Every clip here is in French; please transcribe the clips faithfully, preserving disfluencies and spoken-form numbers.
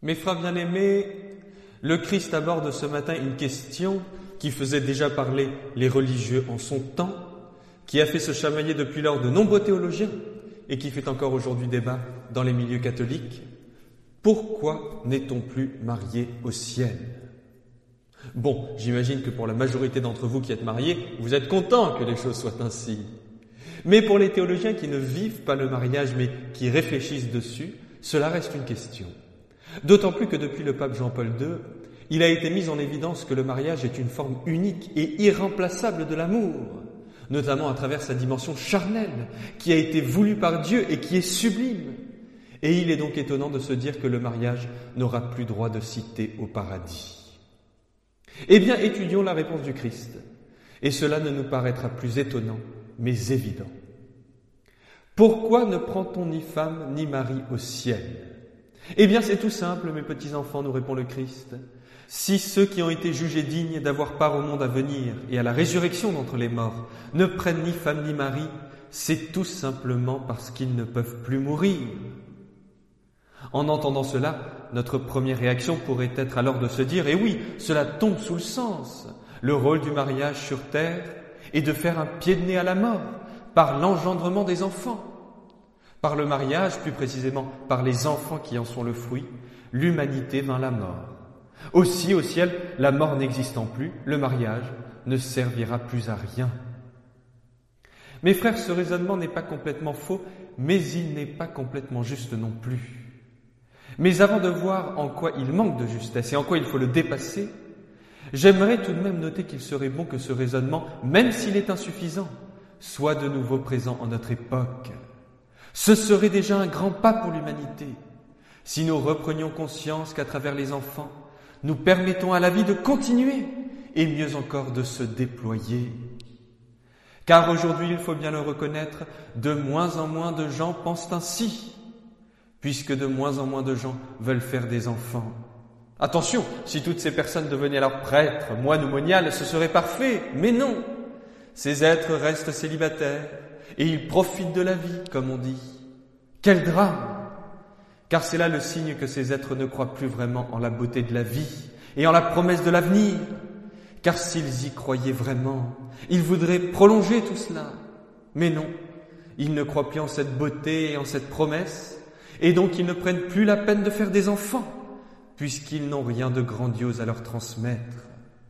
Mes frères bien-aimés, le Christ aborde ce matin une question qui faisait déjà parler les religieux en son temps, qui a fait se chamailler depuis lors de nombreux théologiens et qui fait encore aujourd'hui débat dans les milieux catholiques. Pourquoi n'est-on plus marié au ciel ? Bon, j'imagine que pour la majorité d'entre vous qui êtes mariés, vous êtes contents que les choses soient ainsi. Mais pour les théologiens qui ne vivent pas le mariage mais qui réfléchissent dessus, cela reste une question. D'autant plus que depuis le pape Jean-Paul deux, il a été mis en évidence que le mariage est une forme unique et irremplaçable de l'amour, notamment à travers sa dimension charnelle, qui a été voulue par Dieu et qui est sublime. Et il est donc étonnant de se dire que le mariage n'aura plus droit de cité au paradis. Eh bien, étudions la réponse du Christ, et cela ne nous paraîtra plus étonnant, mais évident. Pourquoi ne prend-on ni femme ni mari au ciel ? Eh bien, c'est tout simple, mes petits-enfants, nous répond le Christ. Si ceux qui ont été jugés dignes d'avoir part au monde à venir et à la résurrection d'entre les morts ne prennent ni femme ni mari, c'est tout simplement parce qu'ils ne peuvent plus mourir. En entendant cela, notre première réaction pourrait être alors de se dire « Eh oui, cela tombe sous le sens. Le rôle du mariage sur terre est de faire un pied de nez à la mort par l'engendrement des enfants. Par le mariage, plus précisément par les enfants qui en sont le fruit, l'humanité vint la mort. Aussi, au ciel, la mort n'existant plus, le mariage ne servira plus à rien. » Mes frères, ce raisonnement n'est pas complètement faux, mais il n'est pas complètement juste non plus. Mais avant de voir en quoi il manque de justesse et en quoi il faut le dépasser, j'aimerais tout de même noter qu'il serait bon que ce raisonnement, même s'il est insuffisant, soit de nouveau présent en notre époque. Ce serait déjà un grand pas pour l'humanité, si nous reprenions conscience qu'à travers les enfants, nous permettons à la vie de continuer et mieux encore de se déployer. Car aujourd'hui, il faut bien le reconnaître, de moins en moins de gens pensent ainsi, puisque de moins en moins de gens veulent faire des enfants. Attention, si toutes ces personnes devenaient alors prêtres, moines ou moniales, ce serait parfait, mais non. Ces êtres restent célibataires et ils profitent de la vie, comme on dit. Quel drame! Car c'est là le signe que ces êtres ne croient plus vraiment en la beauté de la vie et en la promesse de l'avenir. Car s'ils y croyaient vraiment, ils voudraient prolonger tout cela. Mais non, ils ne croient plus en cette beauté et en cette promesse, et donc ils ne prennent plus la peine de faire des enfants, puisqu'ils n'ont rien de grandiose à leur transmettre.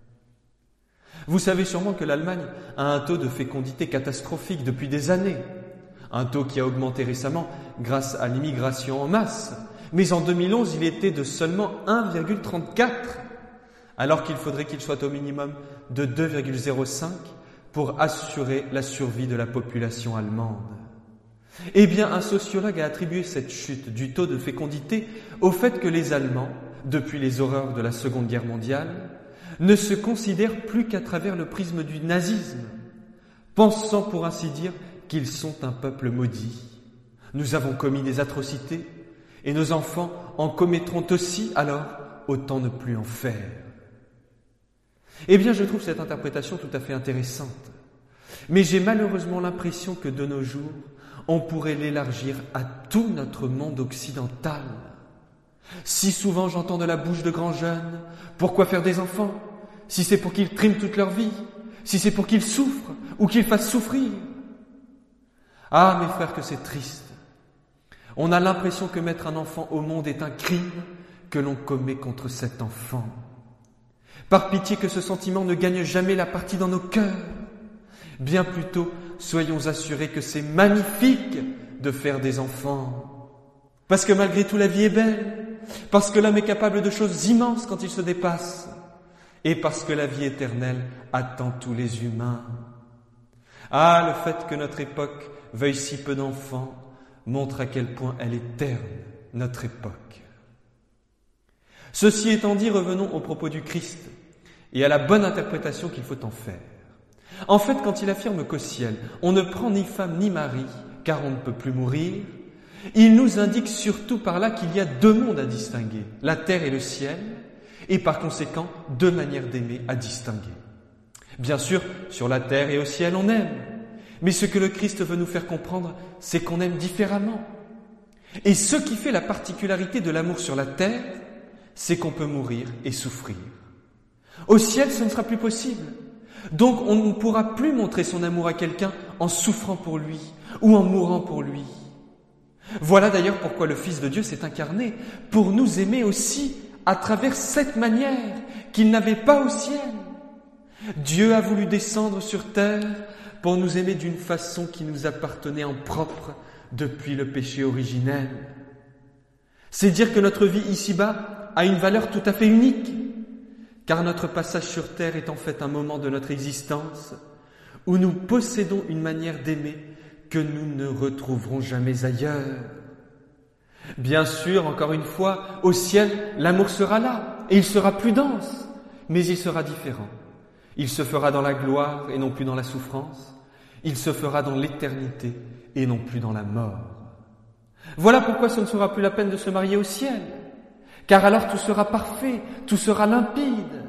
Vous savez sûrement que l'Allemagne a un taux de fécondité catastrophique depuis des années, un taux qui a augmenté récemment grâce à l'immigration en masse, mais en deux mille onze, il était de seulement un virgule trente-quatre, alors qu'il faudrait qu'il soit au minimum de deux virgule zéro cinq pour assurer la survie de la population allemande. Eh bien, un sociologue a attribué cette chute du taux de fécondité au fait que les Allemands, depuis les horreurs de la Seconde Guerre mondiale, ne se considèrent plus qu'à travers le prisme du nazisme, pensant pour ainsi dire qu'ils sont un peuple maudit. Nous avons commis des atrocités et nos enfants en commettront aussi, alors autant ne plus en faire. Eh bien, je trouve cette interprétation tout à fait intéressante, mais j'ai malheureusement l'impression que de nos jours, on pourrait l'élargir à tout notre monde occidental. Si souvent j'entends de la bouche de grands jeunes, pourquoi faire des enfants ? Si c'est pour qu'ils triment toute leur vie, si c'est pour qu'ils souffrent ou qu'ils fassent souffrir. Ah, mes frères, que c'est triste. On a l'impression que mettre un enfant au monde est un crime que l'on commet contre cet enfant. Par pitié que ce sentiment ne gagne jamais la partie dans nos cœurs. Bien plutôt, soyons assurés que c'est magnifique de faire des enfants. Parce que malgré tout, la vie est belle. Parce que l'homme est capable de choses immenses quand il se dépasse. Et parce que la vie éternelle attend tous les humains. Ah, le fait que notre époque veuille si peu d'enfants montre à quel point elle est terne, notre époque. Ceci étant dit, revenons au propos du Christ et à la bonne interprétation qu'il faut en faire. En fait, quand il affirme qu'au ciel, on ne prend ni femme ni mari, car on ne peut plus mourir, il nous indique surtout par là qu'il y a deux mondes à distinguer, la terre et le ciel, et par conséquent, deux manières d'aimer à distinguer. Bien sûr, sur la terre et au ciel, on aime, mais ce que le Christ veut nous faire comprendre, c'est qu'on aime différemment. Et ce qui fait la particularité de l'amour sur la terre, c'est qu'on peut mourir et souffrir. Au ciel, ce ne sera plus possible. Donc on ne pourra plus montrer son amour à quelqu'un en souffrant pour lui ou en mourant pour lui. Voilà d'ailleurs pourquoi le Fils de Dieu s'est incarné, pour nous aimer aussi à travers cette manière qu'il n'avait pas au ciel. Dieu a voulu descendre sur terre pour nous aimer d'une façon qui nous appartenait en propre depuis le péché originel. C'est dire que notre vie ici-bas a une valeur tout à fait unique, car notre passage sur terre est en fait un moment de notre existence où nous possédons une manière d'aimer que nous ne retrouverons jamais ailleurs. Bien sûr, encore une fois, au ciel, l'amour sera là, et il sera plus dense, mais il sera différent. Il se fera dans la gloire et non plus dans la souffrance. Il se fera dans l'éternité et non plus dans la mort. Voilà pourquoi ce ne sera plus la peine de se marier au ciel, car alors tout sera parfait, tout sera limpide.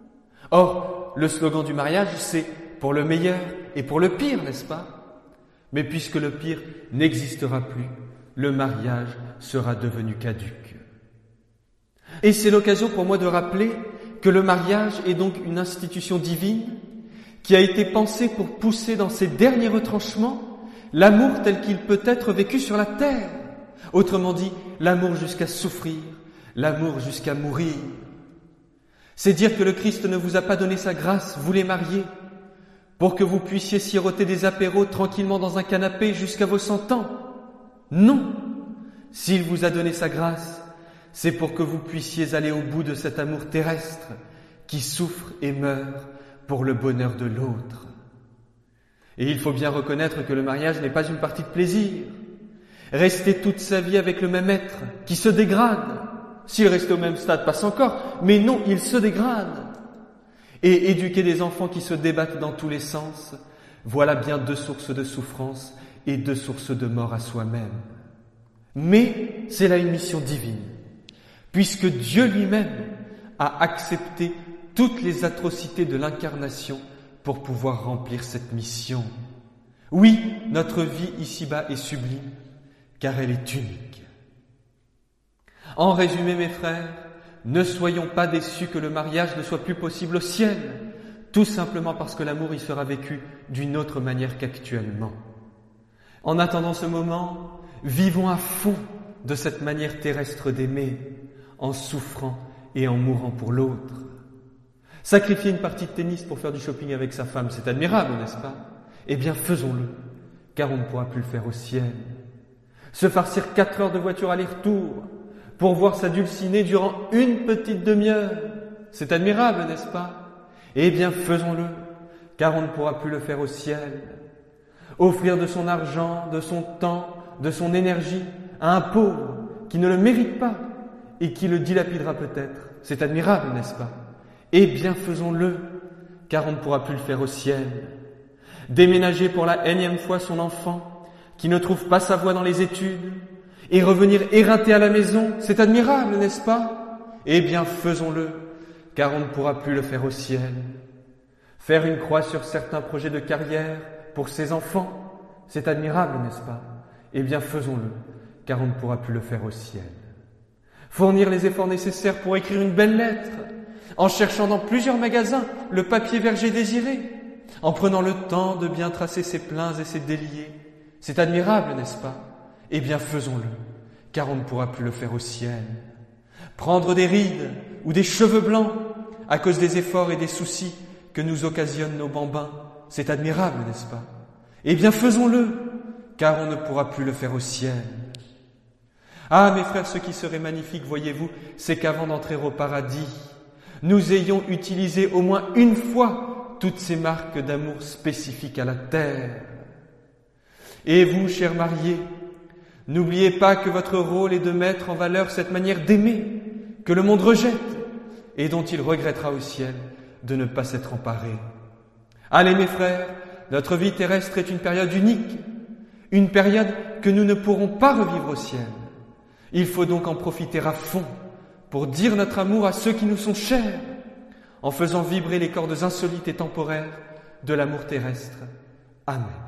Or, le slogan du mariage, c'est pour le meilleur et pour le pire, n'est-ce pas? Mais puisque le pire n'existera plus, le mariage sera devenu caduc. Et c'est l'occasion pour moi de rappeler que le mariage est donc une institution divine qui a été pensée pour pousser dans ses derniers retranchements l'amour tel qu'il peut être vécu sur la terre. Autrement dit, l'amour jusqu'à souffrir, l'amour jusqu'à mourir. C'est dire que le Christ ne vous a pas donné sa grâce, vous les mariés, pour que vous puissiez siroter des apéros tranquillement dans un canapé jusqu'à vos cent ans. Non, s'il vous a donné sa grâce, c'est pour que vous puissiez aller au bout de cet amour terrestre qui souffre et meurt pour le bonheur de l'autre. Et il faut bien reconnaître que le mariage n'est pas une partie de plaisir. Rester toute sa vie avec le même être qui se dégrade. S'il reste au même stade, passe encore, mais non, il se dégrade. Et éduquer des enfants qui se débattent dans tous les sens, voilà bien deux sources de souffrance et deux sources de mort à soi-même. Mais c'est là une mission divine, puisque Dieu lui-même a accepté toutes les atrocités de l'incarnation pour pouvoir remplir cette mission. Oui, notre vie ici-bas est sublime, car elle est unique. En résumé, mes frères, ne soyons pas déçus que le mariage ne soit plus possible au ciel, tout simplement parce que l'amour y sera vécu d'une autre manière qu'actuellement. En attendant ce moment, vivons à fond de cette manière terrestre d'aimer, en souffrant et en mourant pour l'autre. Sacrifier une partie de tennis pour faire du shopping avec sa femme, c'est admirable, n'est-ce pas? Eh bien, faisons-le, car on ne pourra plus le faire au ciel. Se farcir quatre heures de voiture aller-retour pour voir sa dulcinée durant une petite demi-heure, c'est admirable, n'est-ce pas? Eh bien, faisons-le, car on ne pourra plus le faire au ciel. Offrir de son argent, de son temps, de son énergie à un pauvre qui ne le mérite pas et qui le dilapidera peut-être, c'est admirable, n'est-ce pas? Eh bien, faisons-le, car on ne pourra plus le faire au ciel. Déménager pour la énième fois son enfant qui ne trouve pas sa voie dans les études et revenir éreinté à la maison, c'est admirable, n'est-ce pas? Eh bien, faisons-le, car on ne pourra plus le faire au ciel. Faire une croix sur certains projets de carrière pour ses enfants, c'est admirable, n'est-ce pas? Eh bien, faisons-le, car on ne pourra plus le faire au ciel. Fournir les efforts nécessaires pour écrire une belle lettre, en cherchant dans plusieurs magasins le papier verger désiré, en prenant le temps de bien tracer ses pleins et ses déliés. C'est admirable, n'est-ce pas? Eh bien, faisons-le, car on ne pourra plus le faire au ciel. Prendre des rides ou des cheveux blancs à cause des efforts et des soucis que nous occasionnent nos bambins, c'est admirable, n'est-ce pas? Eh bien, faisons-le, car on ne pourra plus le faire au ciel. Ah, mes frères, ce qui serait magnifique, voyez-vous, c'est qu'avant d'entrer au paradis, nous ayons utilisé au moins une fois toutes ces marques d'amour spécifiques à la terre. Et vous, chers mariés, n'oubliez pas que votre rôle est de mettre en valeur cette manière d'aimer que le monde rejette et dont il regrettera au ciel de ne pas s'être emparé. Allez, mes frères, notre vie terrestre est une période unique, une période que nous ne pourrons pas revivre au ciel. Il faut donc en profiter à fond pour dire notre amour à ceux qui nous sont chers, en faisant vibrer les cordes insolites et temporaires de l'amour terrestre. Amen.